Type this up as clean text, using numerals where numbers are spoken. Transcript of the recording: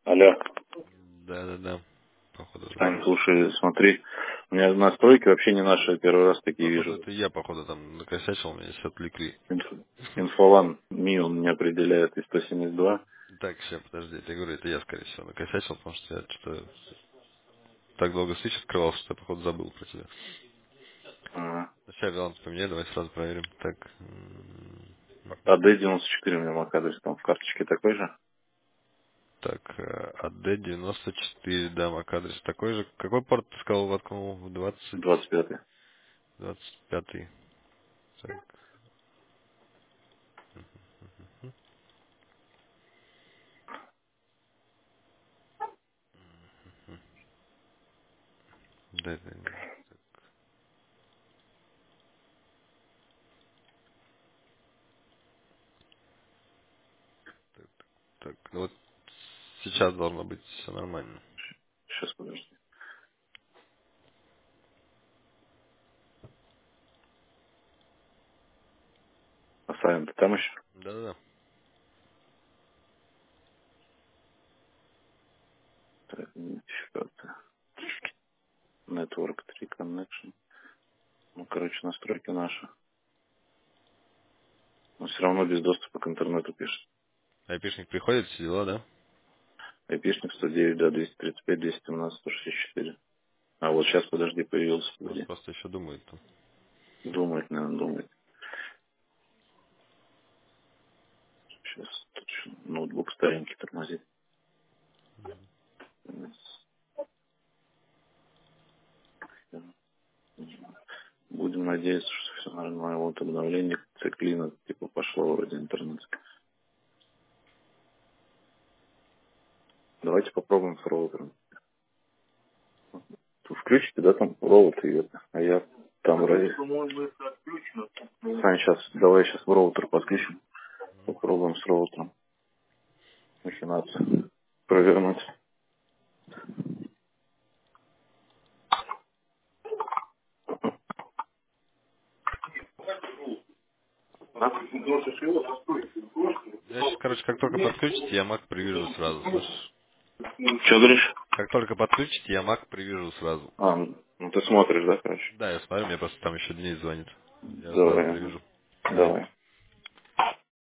Алло, Да. Походу, Тань, да. слушай, смотри, у меня настройки вообще не наши, я первый раз такие Походу, вижу. это я, походу, там накосячил, меня все отвлекли. Инфолан Ми он не определяет и 172. Так, сейчас, подожди, я говорю, это я, скорее всего, накосячил, потому что я что-то так долго свич открывал, что я, походу, забыл про тебя. Ага. Сейчас Вилант поменяй, давай сразу проверим. Так, АД-94 у меня MAC-адрес там в карточке такой же. так, AD94, да, MAC-адрес такой же. Какой порт ты сказал, воткнул? В 25-й. 25. Так, да. Так, ну вот сейчас должно быть все нормально. Сейчас, подожди. Оставим ты там еще? Да-да-да. Так, идентификация. Network 3 Connection. Ну, короче, настройки наши. Но все равно без доступа к интернету пишет. Айпишник приходит, все дела, да? Айпишник 109, да, 235, 217, 164. А вот сейчас, подожди, появился, Может, погоди. просто еще думает там. Думает, наверное, думает. Сейчас точно. Ноутбук старенький тормозит. Будем надеяться, что все нормально. Вот обновление циклина типа пошло вроде интернет. Давайте попробуем с роутером. Вы включите, да, там роутер и это. А я там вроде... Сань, сейчас, давай сейчас в роутер подключим. Попробуем с роутером махинацию провернуть. Я сейчас, короче, как только подключите, я Mac привяжу сразу, слышишь? Что говоришь? Как только подключите, я Mac привяжу сразу. А, ну ты смотришь, да, короче? Да, я смотрю, мне просто там еще Денис звонит. Я сразу Давай, ага. привяжу. Давай. Давай.